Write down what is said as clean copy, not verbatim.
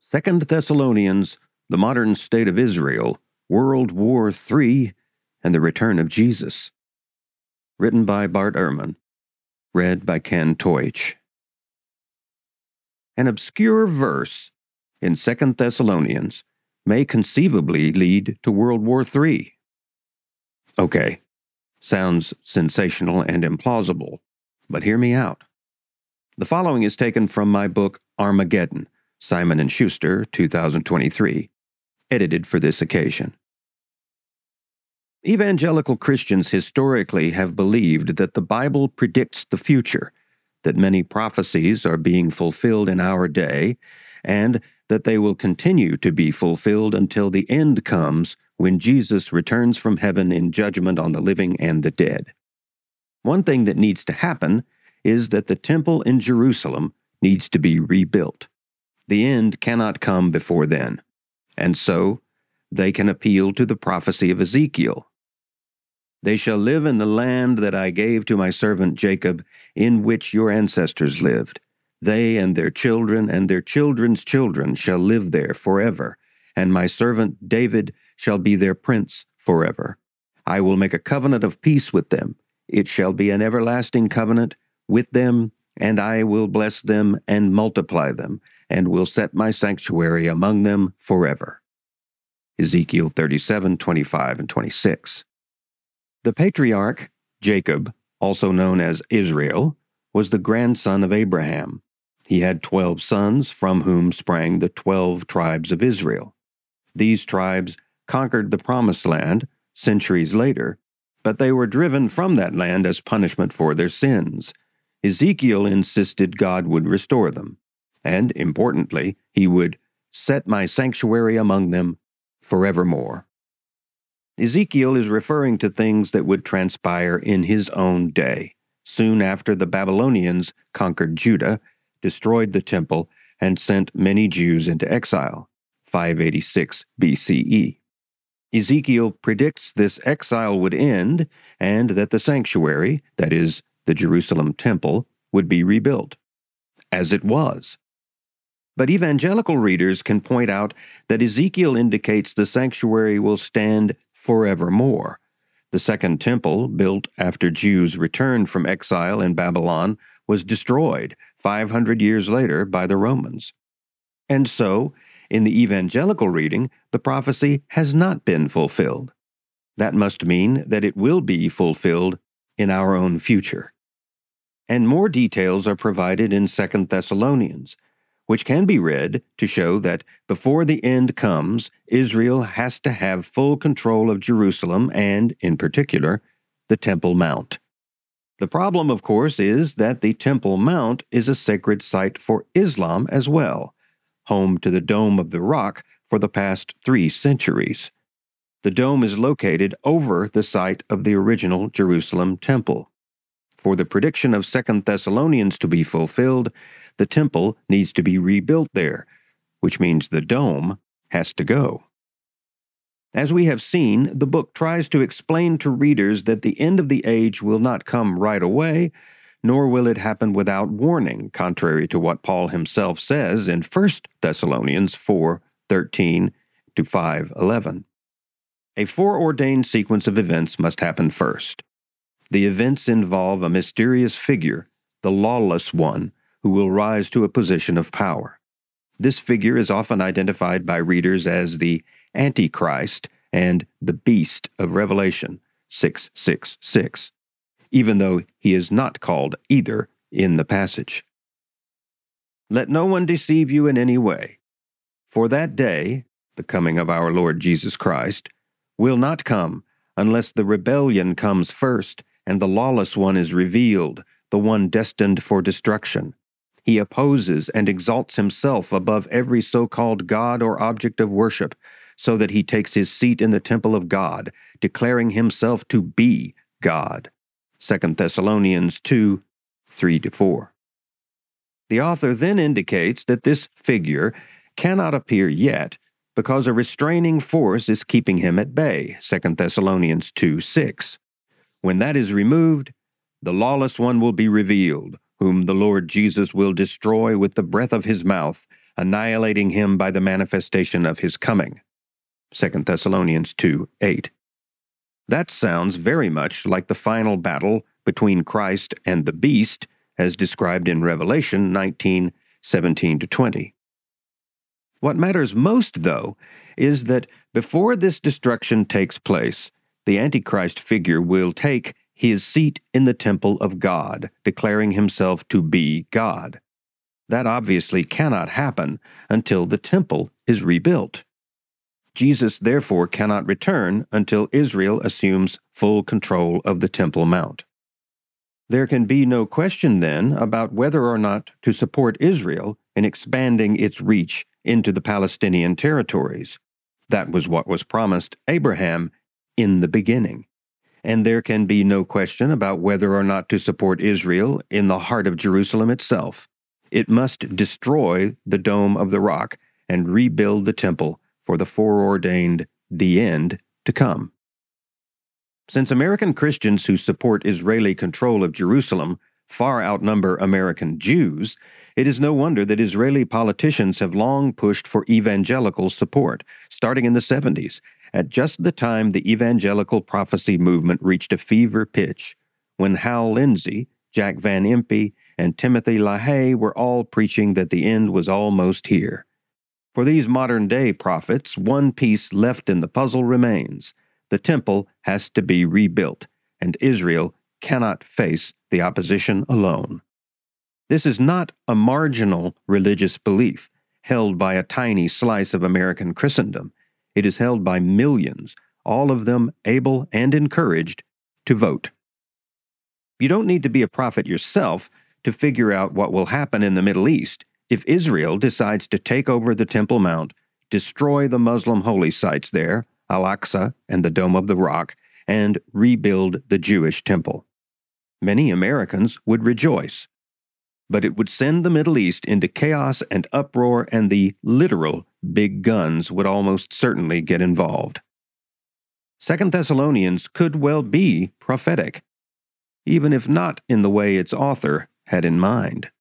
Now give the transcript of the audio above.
2 Thessalonians, the modern state of Israel, World War III, and the return of Jesus. Written by Bart Ehrman. Read by Ken Teutsch. An obscure verse in 2 Thessalonians may conceivably lead to World War III. Okay, sounds sensational and implausible, but hear me out. The following is taken from my book Armageddon, Simon & Schuster, 2023, edited for this occasion. Evangelical Christians historically have believed that the Bible predicts the future, that many prophecies are being fulfilled in our day, and that they will continue to be fulfilled until the end comes when Jesus returns from heaven in judgment on the living and the dead. One thing that needs to happen is that the temple in Jerusalem needs to be rebuilt. The end cannot come before then, and so they can appeal to the prophecy of Ezekiel. They shall live in the land that I gave to my servant Jacob, in which your ancestors lived. They and their children's children shall live there forever, and my servant David shall be their prince forever. I will make a covenant of peace with them. It shall be an everlasting covenant with them, and I will bless them and multiply them, and will set my sanctuary among them forever. Ezekiel 37:25 and 26. The patriarch, Jacob, also known as Israel, was the grandson of Abraham. He had 12 sons, from whom sprang the 12 tribes of Israel. These tribes conquered the Promised Land centuries later, but they were driven from that land as punishment for their sins. Ezekiel insisted God would restore them, and, importantly, he would set my sanctuary among them forevermore. Ezekiel is referring to things that would transpire in his own day, soon after the Babylonians conquered Judah, destroyed the temple, and sent many Jews into exile, 586 BCE. Ezekiel predicts this exile would end and that the sanctuary, that is, the Jerusalem temple, would be rebuilt, as it was. But evangelical readers can point out that Ezekiel indicates the sanctuary will stand forevermore. The second temple, built after Jews returned from exile in Babylon, was destroyed 500 years later by the Romans. And so, in the evangelical reading, the prophecy has not been fulfilled. That must mean that it will be fulfilled in our own future. And more details are provided in 2 Thessalonians, which can be read to show that before the end comes, Israel has to have full control of Jerusalem and, in particular, the Temple Mount. The problem, of course, is that the Temple Mount is a sacred site for Islam as well, home to the Dome of the Rock for the past 3 centuries. The dome is located over the site of the original Jerusalem temple. For the prediction of 2 Thessalonians to be fulfilled, the temple needs to be rebuilt there, which means the dome has to go. As we have seen, the book tries to explain to readers that the end of the age will not come right away, nor will it happen without warning, contrary to what Paul himself says in 1 Thessalonians 4:13 to 5:11. A foreordained sequence of events must happen first. The events involve a mysterious figure, the lawless one, who will rise to a position of power. This figure is often identified by readers as the Antichrist and the Beast of Revelation 6:6:6, even though he is not called either in the passage. Let no one deceive you in any way, for that day, the coming of our Lord Jesus Christ, will not come unless the rebellion comes first and the lawless one is revealed, the one destined for destruction. He opposes and exalts himself above every so-called God or object of worship, so that he takes his seat in the temple of God, declaring himself to be God. 2 Thessalonians 2:3-4. The author then indicates that this figure cannot appear yet because a restraining force is keeping him at bay, 2 Thessalonians 2:6. When that is removed, the lawless one will be revealed, whom the Lord Jesus will destroy with the breath of his mouth, annihilating him by the manifestation of his coming. 2 Thessalonians 2:8. That sounds very much like the final battle between Christ and the beast, as described in Revelation 19:17-20. What matters most, though, is that before this destruction takes place, the Antichrist figure will take his seat in the temple of God, declaring himself to be God. That obviously cannot happen until the temple is rebuilt. Jesus therefore cannot return until Israel assumes full control of the Temple Mount. There can be no question then about whether or not to support Israel in expanding its reach into the Palestinian territories. That was what was promised Abraham in the beginning. And there can be no question about whether or not to support Israel in the heart of Jerusalem itself. It must destroy the Dome of the Rock and rebuild the temple for the foreordained the end to come. Since American Christians who support Israeli control of Jerusalem far outnumber American Jews, it is no wonder that Israeli politicians have long pushed for evangelical support, starting in the 70s, at just the time the evangelical prophecy movement reached a fever pitch, when Hal Lindsey, Jack Van Impe, and Timothy LaHaye were all preaching that the end was almost here. For these modern-day prophets, one piece left in the puzzle remains. The temple has to be rebuilt, and Israel cannot face the opposition alone. This is not a marginal religious belief held by a tiny slice of American Christendom. It is held by millions, all of them able and encouraged to vote. You don't need to be a prophet yourself to figure out what will happen in the Middle East if Israel decides to take over the Temple Mount, destroy the Muslim holy sites there, Al-Aqsa and the Dome of the Rock, and rebuild the Jewish temple. Many Americans would rejoice, but it would send the Middle East into chaos and uproar, and the literal big guns would almost certainly get involved. 2 Thessalonians could well be prophetic, even if not in the way its author had in mind.